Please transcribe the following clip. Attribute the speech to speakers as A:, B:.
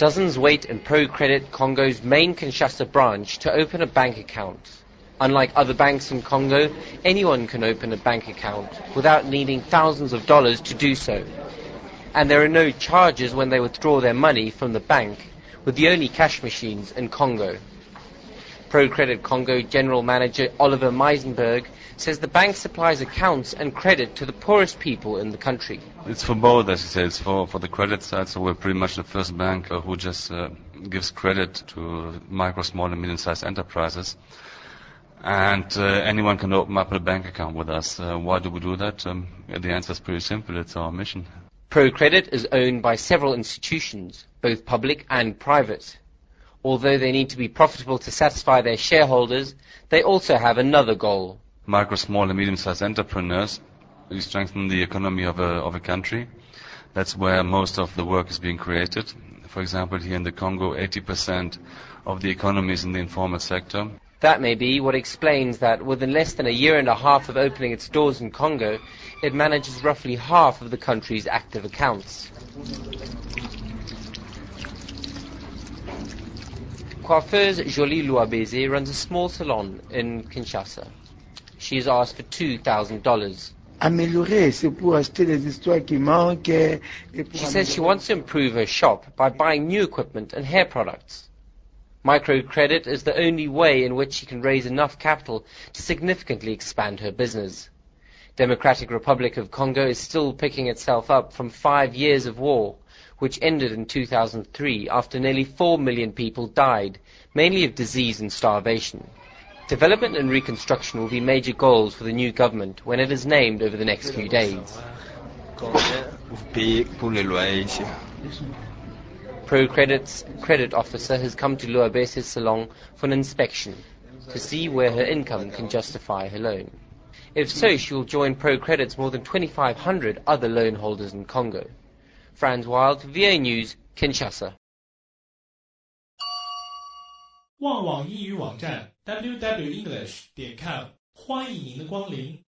A: Dozens wait in ProCredit Congo's main Kinshasa branch to open a bank account. Unlike other banks in Congo, anyone can open a bank account without needing thousands of dollars to do so. And there are no charges when they withdraw their money from the bank, with the only cash machines in Congo. ProCredit Congo General Manager Oliver Meisenberg says the bank supplies accounts and credit to the poorest people in the country.
B: It's for both, as you say. It's for the credit side, so we're pretty much the first bank who just gives credit to micro, small and medium-sized enterprises. And anyone can open up a bank account with us. Why do we do that? The answer is pretty simple. It's our mission.
A: ProCredit is owned by several institutions, both public and private. Although they need to be profitable to satisfy their shareholders, they also have another goal.
B: Micro, small and medium-sized entrepreneurs, we strengthen the economy of a country. That's where most of the work is being created. For example, here in the Congo, 80% of the economy is in the informal sector.
A: That may be what explains that within less than a year and a half of opening its doors in Congo, it manages roughly half of the country's active accounts. Coiffeuse Jolie Louabeze runs a small salon in Kinshasa. She has asked for $2,000. She says she wants to improve her shop by buying new equipment and hair products. Microcredit is the only way in which she can raise enough capital to significantly expand her business. Democratic Republic of Congo is still picking itself up from 5 years of war, which ended in 2003 after nearly 4 million people died, mainly of disease and starvation. Development and reconstruction will be major goals for the new government when it is named over the next few days. ProCredit's credit officer has come to Louabese's salon for an inspection to see where her income can justify her loan. If so, she will join ProCredit's more than 2,500 other loan holders in Congo. Franz Wild, VA News, Kinshasa.
C: 旺旺英语网站 www.english.com 欢迎您的光临。